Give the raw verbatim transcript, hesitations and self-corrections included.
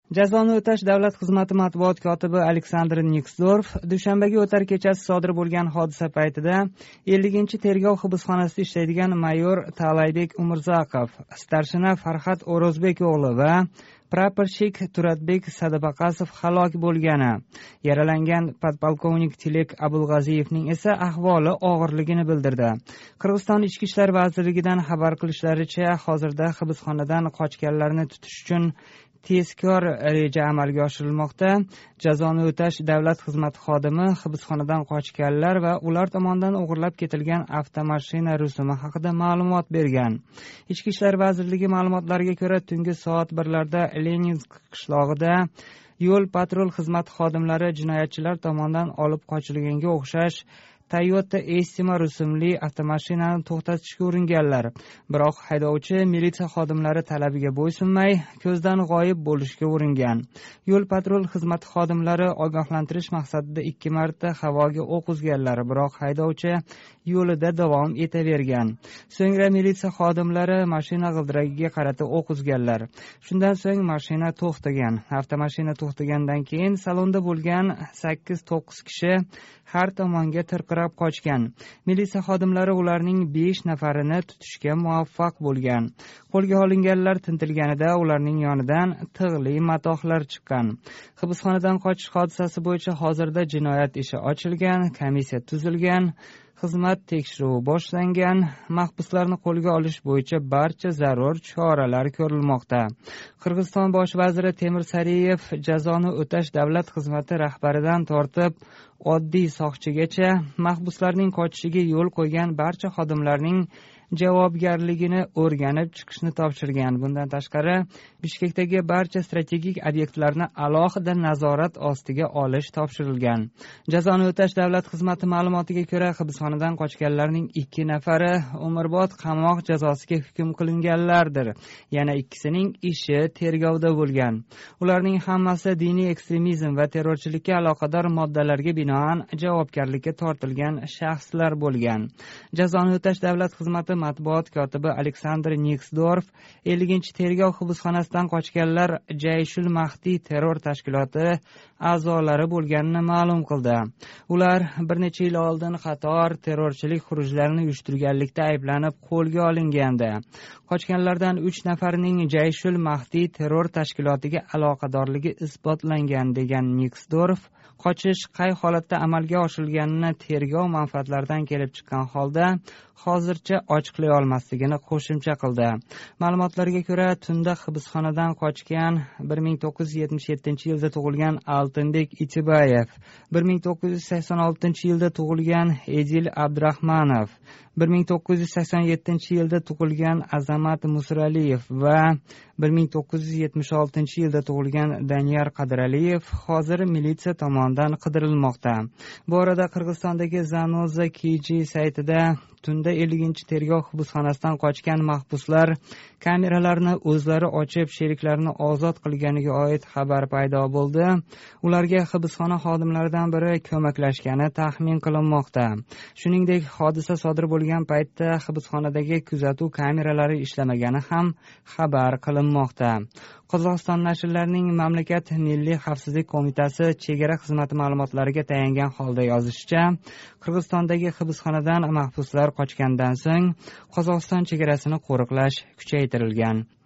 Jazoni o'tash davlat xizmati matbuot kotibi Aleksandr Niksdorf dushanbaga o'tar kechasi sodir bo'lgan hodisa paytida elliginchi tergov hibsxonasida ishlaydigan mayor Talaybek Umurzaqov, starshina Farhad O'rozbek o'g'li va praporshik Turatbek Sadabaqasov halok bo'lgani, yaralangan podpolkovnik Tilek Abulg'aziyevning esa ahvoli og'irligini bildirdi. Qirg'iziston Ichki ishlar vazirligidan xabar qilishlaricha, hozirda hibsxonadan qochganlarni tutish uchun tezkor reja amalga oshirilmoqda. Jazoni o'tash davlat xizmati xodimi hibsxonadan qochganlar va ular tomonidan o'g'irlab ketilgan avtomashina rusumi haqida ma'lumot bergan. Ichki ishlar vazirligi ma'lumotlariga ko'ra, tungi soat birlarda Leninsk qishlog'ida yo'l patrul xizmati xodimlari jinoyatchilar tomonidan olib qochilganga o'xshash Toyota Estima rusumli avtomashinani to'xtatishga uringanlar. Biroq haydovchi militsiya xodimlari talabiga bo'ysunmay, ko'zdan g'oyib bo'lishga uringan. Yo'l patrul xizmati xodimlari ogohlantirish maqsadida ikki marta havoga o'q uzganlar, biroq haydovchi yo'lida davom etavergan. So'ngra militsiya xodimlari mashina g'ildiragiga qarata o'q uzganlar. Shundan so'ng mashina to'xtagan. Avtomashina to'xtagandan keyin salonda bo'lgan sakkiz to'qqiz kishi har tomonga tirqirab qochgan. Militsiya xodimlari ularning besh nafarini tutishga muvaffaq bo'lgan. Qo'lga olinganlar tintilganida ularning yonidan tig'li matohlar chiqqan. Hibsxonadan qochish hodisasi bo'yicha hozirda jinoyat ishi ochilgan, komissiya tuzilgan, xizmat tekshiruvi boshlangan. Mahbuslarni qo'lga olish bo'yicha barcha zarur choralar ko'rilmoqda. Qirg'iziston bosh vaziri Temir Sariyev jazoni o'tash davlat xizmati rahbaridan tortib oddiy soqchigacha mahbuslarning qochishiga yo'l qo'ygan barcha xodimlarning javobgarligini o'rganib chiqishni topshirgan. Bundan tashqari, Bishkekdagi barcha strategik obyektlarni alohida nazorat ostiga olish topshirilgan. Jazoni o'tash davlat xizmati ma'lumotiga ko'ra, hibsxonadan qochganlarning ikki nafari umrbod qamoq jazosiga hukm qilinganlardir. Yana ikkisining ishi tergovda bo'lgan. Ularning hammasi diniy ekstremizm va terrorchilikka aloqador moddalarga binoan javobgarlikka tortilgan shaxslar bo'lgan. Jazoni o'tash davlat xizmati matbuot kotibi Aleksandr Niksdorf elliginchi tergov hibsxonasidan qochganlar Jayshul Mahdi terror tashkiloti a'zolari bo'lganini ma'lum qildi. Ular bir necha yil oldin qator terrorchilik xurujlarini uyushtirganlikda ayblanib qo'lga olingandi. Qochganlardan uch nafarining Jayshul Mahdi terror tashkilotiga aloqadorligi isbotlangan degan Niksdorf, qochish qay holatda amalga oshirilganini tergov manfaatlaridan kelib chiqqan holda hozircha ochiqlay olmasligini qo'shimcha qildi. Ma'lumotlarga ko'ra, tunda hibsxonadan qochgan bir ming to'qqiz yuz yetmish yettinchi yilda tug'ilgan Altinbek Itibayev, bir ming to'qqiz yuz sakson oltinchi yilda tug'ilgan Edil Abdurahmanov, bir ming to'qqiz yuz sakson yettinchi yilda tug'ilgan Azamat Musraliyev va bir ming to'qqiz yuz yetmish oltinchi yilda tug'ilgan Daniyar Qadiraliyev hozir militsiya tomonidan qidirilmoqda. Bu orada Qirg'izistondagi Zanoza Kiji saytida tunda elliginchi tergov hibsxonasidan qochgan mahbuslar kameralarni o'zlari ochib sheriklarini ozod qilganiga oid xabar paydo bo'ldi. Ularga hibsxona xodimlaridan biri ko'maklashgani taxmin qilinmoqda. Shuningdek, hodisa sodir bo'lgan paytda hibsxonadagi kuzatuv kameralari ishlamagani ham xabar qilinmoqda. Qozog'iston nashrlarining mamlakat Milliy xavfsizlik qo'mitasi chegara xizmati ma'lumotlariga tayangan holda yozishicha, Qirg'izistondagi hibsxonadan mahbuslar qochgandan so'ng Qozog'iston chegarasini qo'riqlash kuchaytirilgan.